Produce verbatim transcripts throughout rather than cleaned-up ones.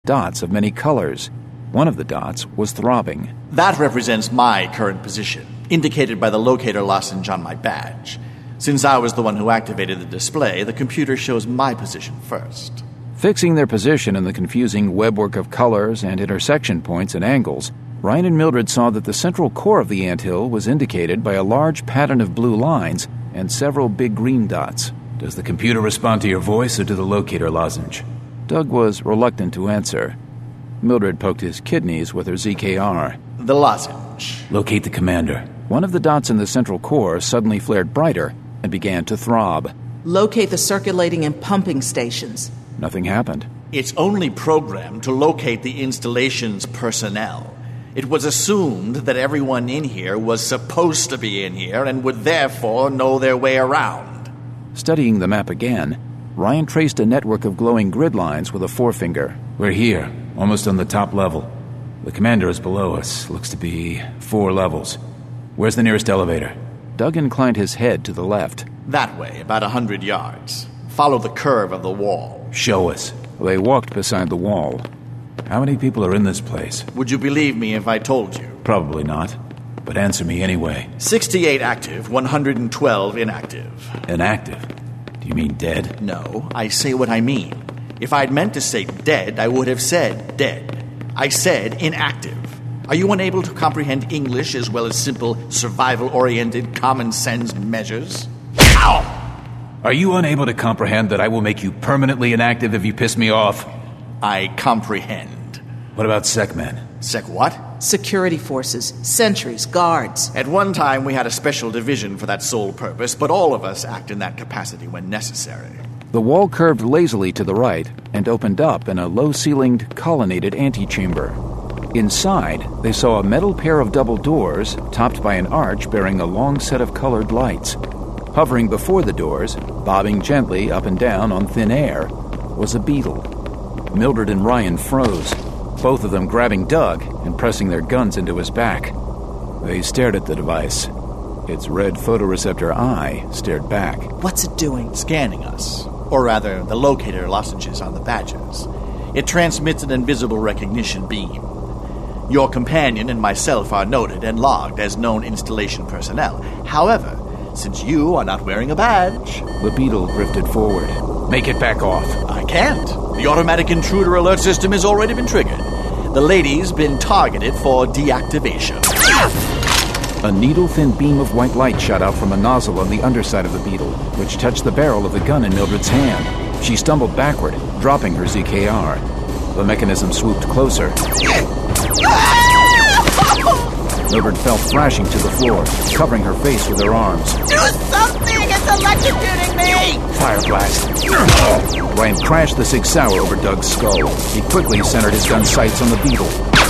dots of many colors. One of the dots was throbbing. That represents my current position, indicated by the locator lozenge on my badge. Since I was the one who activated the display, the computer shows my position first. Fixing their position in the confusing webwork of colors and intersection points and angles, Ryan and Mildred saw that the central core of the anthill was indicated by a large pattern of blue lines and several big green dots. Does the computer respond to your voice or to the locator lozenge? Doug was reluctant to answer. Mildred poked his kidneys with her Z K R. The lozenge. Locate the commander. One of the dots in the central core suddenly flared brighter and began to throb. Locate the circulating and pumping stations. Nothing happened. It's only programmed to locate the installation's personnel. It was assumed that everyone in here was supposed to be in here and would therefore know their way around. Studying the map again, Ryan traced a network of glowing grid lines with a forefinger. We're here, almost on the top level. The commander is below us. Looks to be four levels. Where's the nearest elevator? Doug inclined his head to the left. That way, about a hundred yards. Follow the curve of the wall. Show us. They walked beside the wall. How many people are in this place? Would you believe me if I told you? Probably not. But answer me anyway. sixty-eight active, one hundred twelve inactive. Inactive? Do you mean dead? No, I say what I mean. If I'd meant to say dead, I would have said dead. I said inactive. Are you unable to comprehend English as well as simple, survival-oriented, common-sense measures? Ow! Are you unable to comprehend that I will make you permanently inactive if you piss me off? I comprehend. What about SecMen? Sec what? Security forces, sentries, guards. At one time, we had a special division for that sole purpose, but all of us act in that capacity when necessary. The wall curved lazily to the right and opened up in a low-ceilinged, colonnaded antechamber. Inside, they saw a metal pair of double doors, topped by an arch bearing a long set of colored lights. Hovering before the doors, bobbing gently up and down on thin air, was a beetle. Mildred and Ryan froze, both of them grabbing Doug and pressing their guns into his back. They stared at the device. Its red photoreceptor eye stared back. What's it doing? Scanning us. Or rather, the locator lozenges on the badges. It transmits an invisible recognition beam. Your companion and myself are noted and logged as known installation personnel. However, since you are not wearing a badge... The beetle drifted forward. Make it back off. I can't. The automatic intruder alert system has already been triggered. The lady's been targeted for deactivation. A needle-thin beam of white light shot out from a nozzle on the underside of the beetle, which touched the barrel of the gun in Mildred's hand. She stumbled backward, dropping her Z K R. The mechanism swooped closer. Mildred fell thrashing to the floor, covering her face with her arms. Do something! It's electrocuting me! Fire blast. Ryan crashed the Sig Sauer over Doug's skull. He quickly centered his gun sights on the beetle.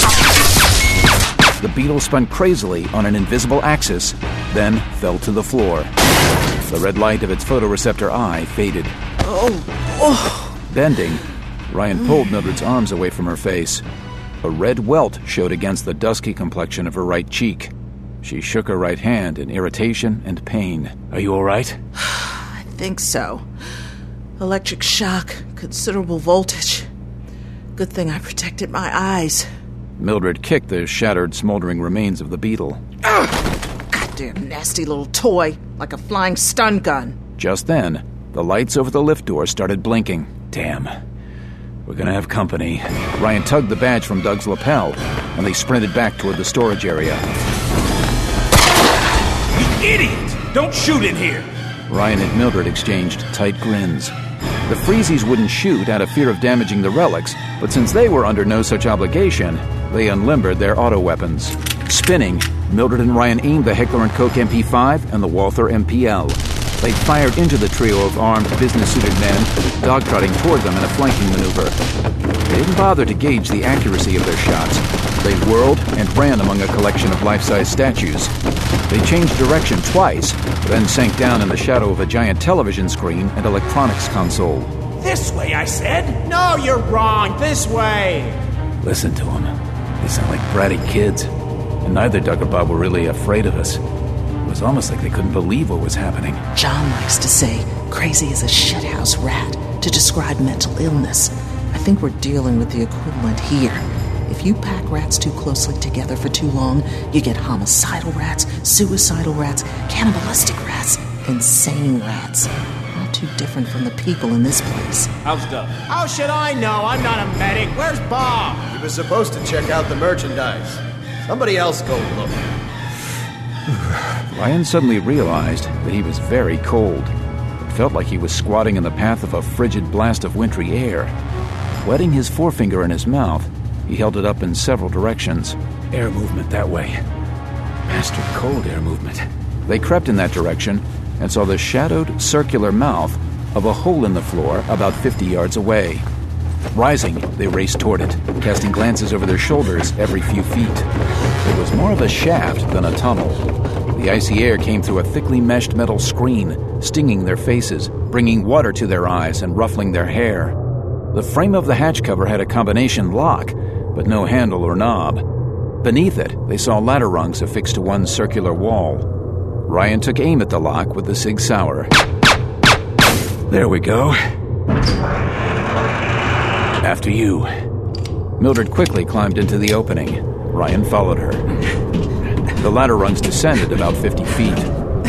The beetle spun crazily on an invisible axis, then fell to the floor. The red light of its photoreceptor eye faded. Oh, oh. Bending, Ryan pulled Mildred's arms away from her face. A red welt showed against the dusky complexion of her right cheek. She shook her right hand in irritation and pain. Are you all right? I think so. Electric shock, considerable voltage. Good thing I protected my eyes. Mildred kicked the shattered, smoldering remains of the beetle. Ugh! Goddamn nasty little toy, like a flying stun gun. Just then, the lights over the lift door started blinking. Damn. We're gonna have company. Ryan tugged the badge from Doug's lapel, and they sprinted back toward the storage area. You idiot! Don't shoot in here! Ryan and Mildred exchanged tight grins. The Freezies wouldn't shoot out of fear of damaging the relics, but since they were under no such obligation, they unlimbered their auto weapons. Spinning, Mildred and Ryan aimed the Heckler and Koch M P five and the Walther M P L. They fired into the trio of armed, business-suited men, dogtrotting toward them in a flanking maneuver. They didn't bother to gauge the accuracy of their shots. They whirled and ran among a collection of life-size statues. They changed direction twice, then sank down in the shadow of a giant television screen and electronics console. This way, I said! No, you're wrong! This way! Listen to them. They sound like bratty kids. And neither Doug or Bob were really afraid of us. It was almost like they couldn't believe what was happening. John likes to say crazy as a shithouse rat to describe mental illness. I think we're dealing with the equivalent here. If you pack rats too closely together for too long, you get homicidal rats, suicidal rats, cannibalistic rats, insane rats. Not too different from the people in this place. How's Doug? How should I know? I'm not a medic. Where's Bob? He was supposed to check out the merchandise. Somebody else go look. Ryan suddenly realized that he was very cold. It felt like he was squatting in the path of a frigid blast of wintry air. Wetting his forefinger in his mouth, he held it up in several directions. Air movement that way. Master cold air movement. They crept in that direction and saw the shadowed, circular mouth of a hole in the floor about fifty yards away. Rising, they raced toward it, casting glances over their shoulders every few feet. It was more of a shaft than a tunnel. The icy air came through a thickly meshed metal screen, stinging their faces, bringing water to their eyes and ruffling their hair. The frame of the hatch cover had a combination lock, but no handle or knob. Beneath it, they saw ladder rungs affixed to one circular wall. Ryan took aim at the lock with the Sig Sauer. There we go. After you. Mildred quickly climbed into the opening. Ryan followed her. The ladder rungs descended about fifty feet.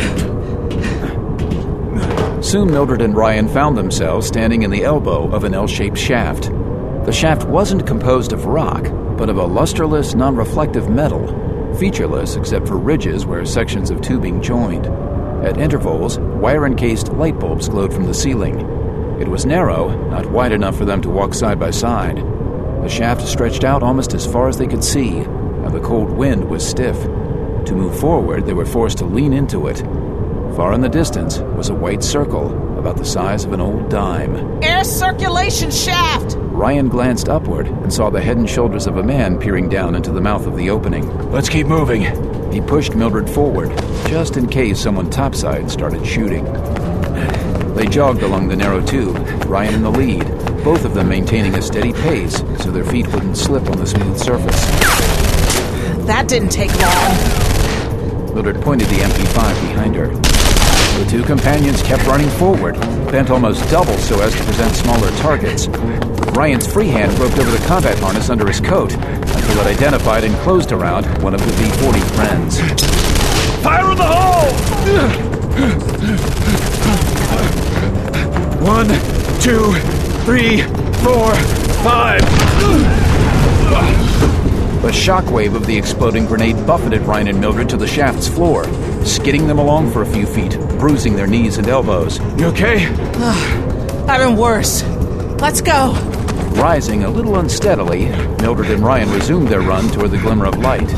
Soon Mildred and Ryan found themselves standing in the elbow of an L-shaped shaft. The shaft wasn't composed of rock, but of a lusterless, non-reflective metal, featureless except for ridges where sections of tubing joined. At intervals, wire-encased light bulbs glowed from the ceiling. It was narrow, not wide enough for them to walk side by side. The shaft stretched out almost as far as they could see, and the cold wind was stiff. To move forward, they were forced to lean into it. Far in the distance was a white circle, about the size of an old dime. Air circulation shaft! Ryan glanced upward and saw the head and shoulders of a man peering down into the mouth of the opening. Let's keep moving. He pushed Mildred forward, just in case someone topside started shooting. They jogged along the narrow tube, Ryan in the lead, both of them maintaining a steady pace so their feet wouldn't slip on the smooth surface. That didn't take long. Mildred pointed the M P five behind her. The two companions kept running forward, bent almost double so as to present smaller targets. Ryan's free hand groped over the combat harness under his coat until it identified and closed around one of the V forty friends. Fire in the hole! One, two, three, four, five. The shockwave of the exploding grenade buffeted Ryan and Mildred to the shaft's floor, skidding them along for a few feet, bruising their knees and elbows. You okay? I've been worse. Let's go. Rising a little unsteadily, Mildred and Ryan resumed their run toward the glimmer of light.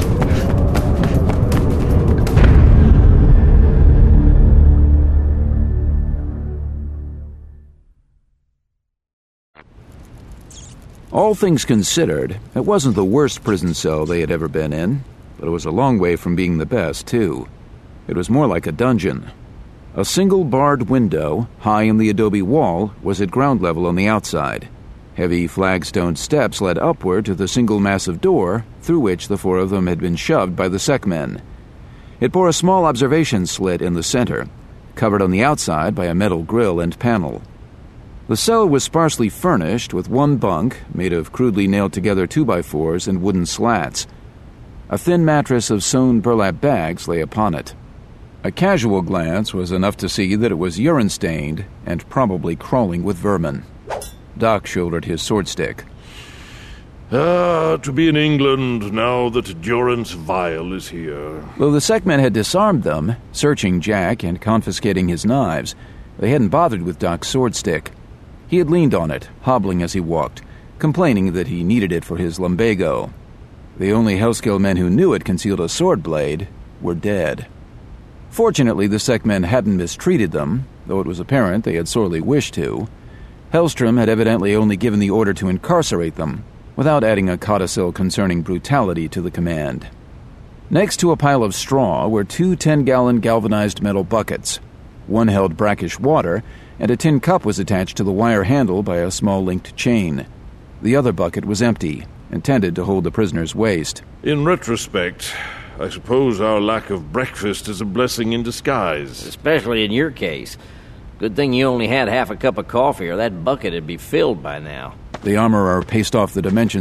All things considered, it wasn't the worst prison cell they had ever been in, but it was a long way from being the best, too. It was more like a dungeon. A single barred window, high in the adobe wall, was at ground level on the outside. Heavy flagstone steps led upward to the single massive door, through which the four of them had been shoved by the SecMen. It bore a small observation slit in the center, covered on the outside by a metal grill and panel. The cell was sparsely furnished with one bunk, made of crudely nailed-together two-by-fours and wooden slats. A thin mattress of sewn burlap bags lay upon it. A casual glance was enough to see that it was urine-stained and probably crawling with vermin. Doc shouldered his swordstick. Ah, to be in England now that Durance Vile is here. Though the SecMen had disarmed them, searching Jack and confiscating his knives, they hadn't bothered with Doc's swordstick. He had leaned on it, hobbling as he walked, complaining that he needed it for his lumbago. The only Hellskill men who knew it concealed a sword blade were dead. Fortunately, the SecMen hadn't mistreated them, though it was apparent they had sorely wished to. Hellstrom had evidently only given the order to incarcerate them, without adding a codicil concerning brutality to the command. Next to a pile of straw were two ten-gallon galvanized metal buckets. One held brackish water, and a tin cup was attached to the wire handle by a small linked chain. The other bucket was empty, intended to hold the prisoner's waist. In retrospect, I suppose our lack of breakfast is a blessing in disguise. Especially in your case. Good thing you only had half a cup of coffee, or that bucket would be filled by now. The armorer paced off the dimension